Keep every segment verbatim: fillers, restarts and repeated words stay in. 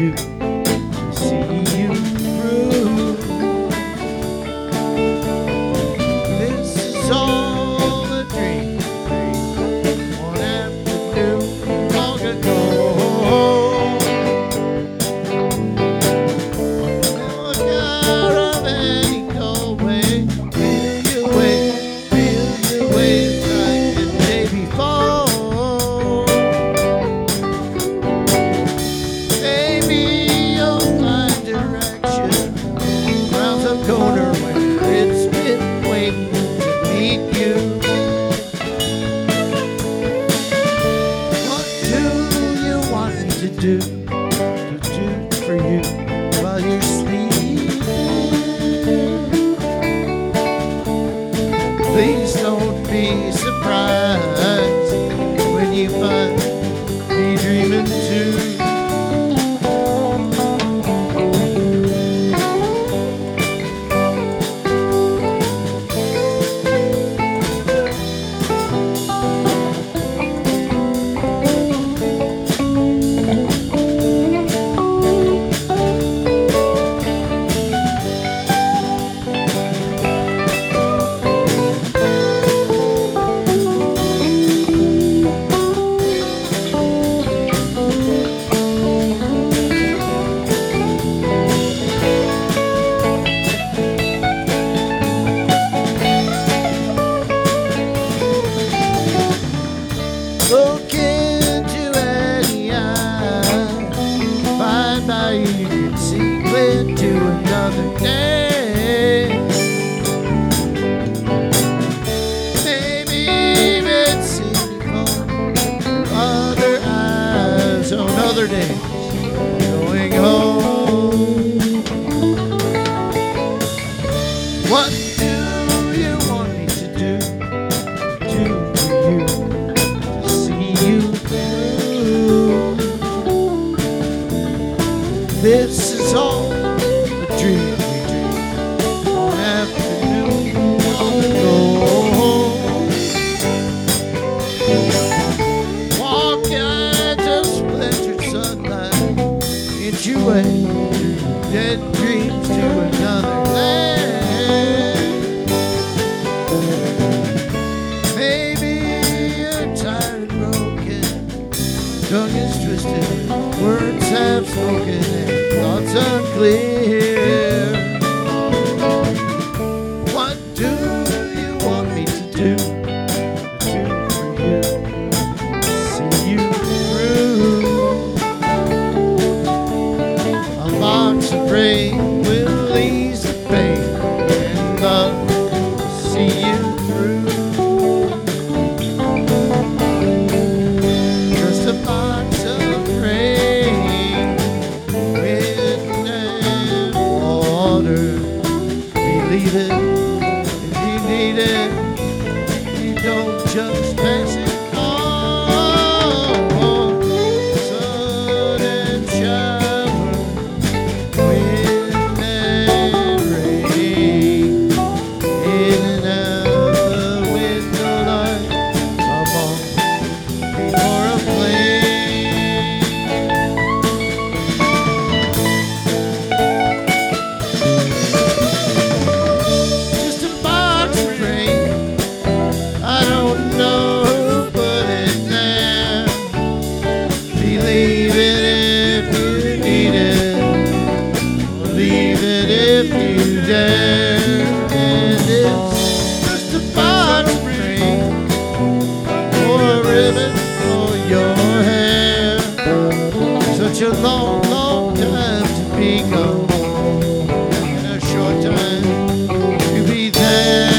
you, to see you through. This is all a dream, dream. One afternoon long ago. Look out of any cold way, feel your way, feel your way like the day before. Maybe you'll find direction around the corner where it's been waiting to meet you. What do you want me to do, to do for you while you're sleeping? Please don't be surprised when you find me dreaming too. Look into any eye, find by you can see clear to another day. Maybe it's cynical, other eyes on other days going home. What do you want me to do, do for you, to see you through? This is all a dream we dreamed one afternoon long ago. Walk into splintered sunlight, inch your way through dead dreams to another land. Maybe you're tired and broken, tongue is twisted, words have spoken, and thoughts unclear. What do you want me to do, to do for you, to see you through? A box of rain will ease the pain, and love will see you through. Just a box of rain, wind and water. Believe it if you need it, you don't just pass it on. Sun and shower, wind and rain, in and out the window like a bomb before a plane. Just a box of rain, I don't know who put it there. Believe it if you need it, leave it if you dare. And it's just a box of rain, or a ribbon for your hair. Such a long, long time to be gone, and a short time to be there.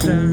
time.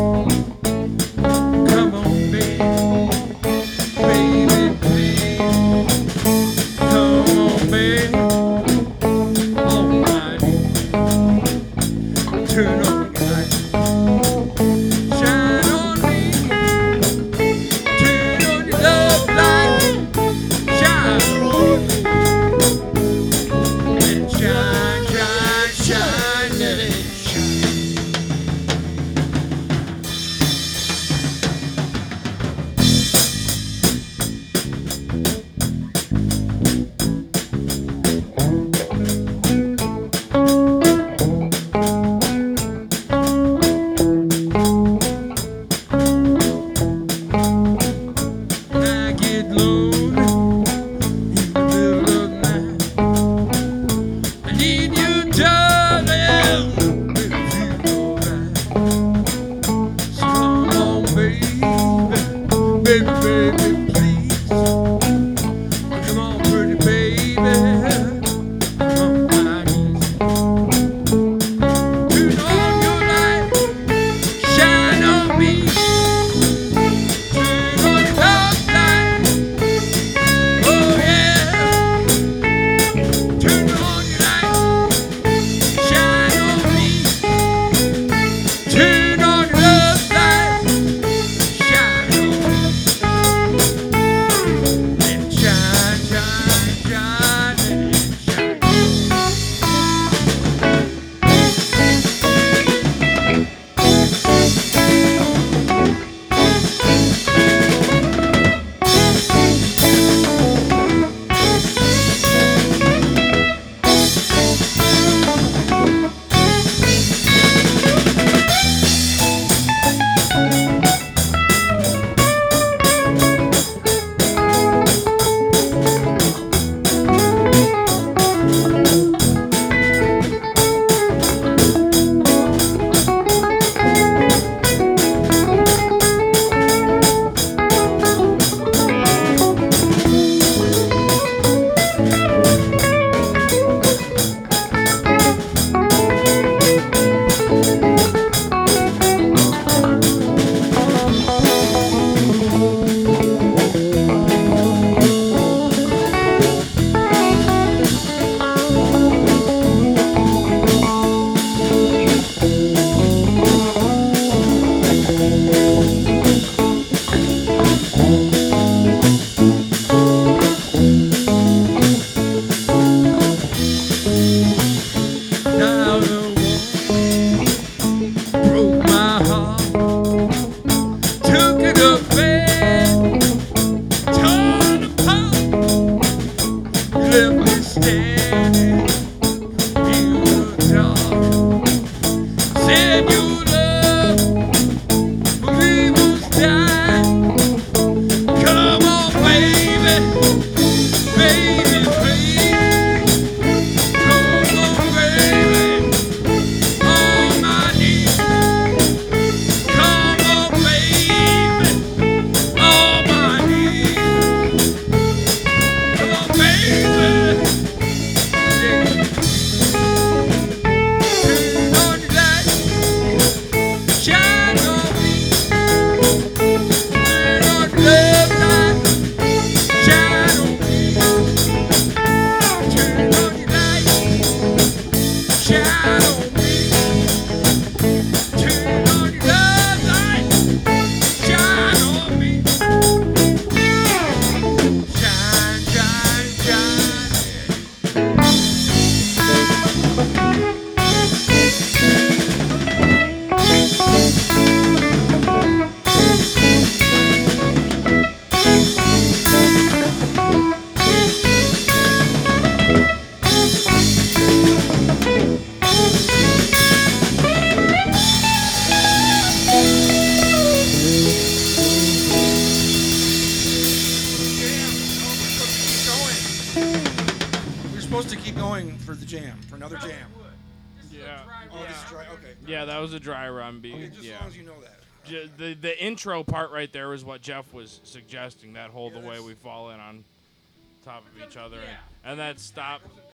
Come on, baby, baby, please. Come on, baby, on my knees. Turn on the light, shine on me. Turn on your love light, shine on me. And shine, shine, shine, let it shine. When I get lonely in the middle of the night, I need you, darling, make me feel alright. So come on, baby, baby, baby, please. Come on, pretty baby, on my knees. Turn on your light, shine on me. Turn on your love light, oh yeah. Turn on your light, shine on me. Turn on your love light, shine on me. And shine, shine, shine, let it shine. Now the one broke my heart, took it to bed, torn apart. You left me standing in the dark. Said your love for me was dying. Come on, baby, baby, please. Come on, baby, on my knees. Come on, baby, on my knees. Come on, baby, yeah. Turn on your light, shine on me. Turn on your love light, shine on me. Turn on your light, shine on me. Turn on your love light, shine on me. Shine, shine, shine. We're supposed to keep going for the jam, for another jam. Yeah. Oh, this is dry. Okay. Yeah, that was a dry run beat. Okay, just as yeah. long as you know that. J- the the intro part right there was what Jeff was suggesting. That whole Yeah, the way that's- we fall in on top of each other, and, and that stop